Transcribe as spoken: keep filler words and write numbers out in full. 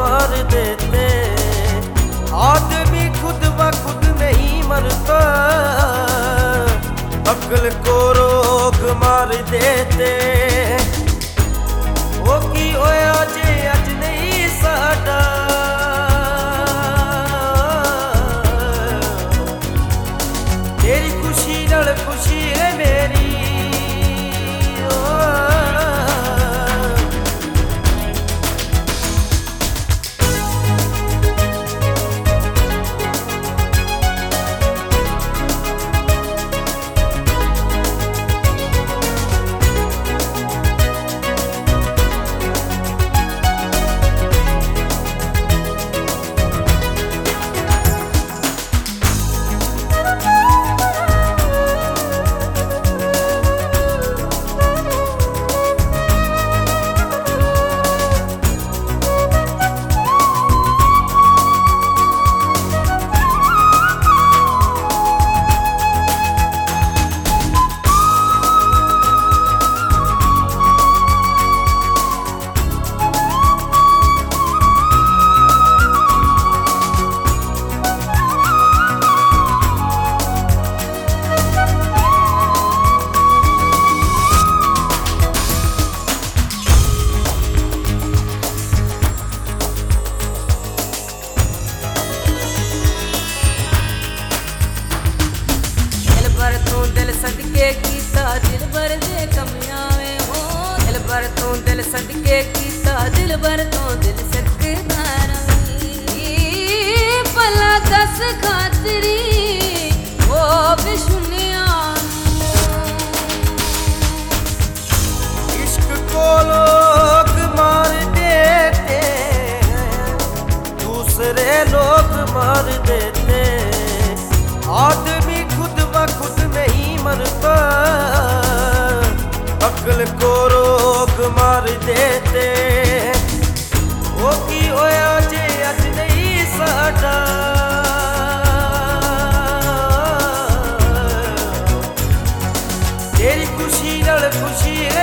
मार देते। आदमी खुद ब खुद नहीं मरता, अक्ल को रोग मार देते। वो की होया जे अज नहीं साडा, तेरी खुशी नाल खुशी है मेरी। दिल सदके कीता दिल भर दे कमियावे हो, दिल भर तो दिल सदके कीता दिल भर तो दिल सकदा रही। भला दस खातरी ओ बिशुनिया, इश्क को लोग मार देते, दूसरे लोग मार देते। आदमी खुद ब खुद नहीं मरता, अक्ल को रोग मार देते। वो की होया जे अज नहीं साडा, तेरी खुशी नाल खुशी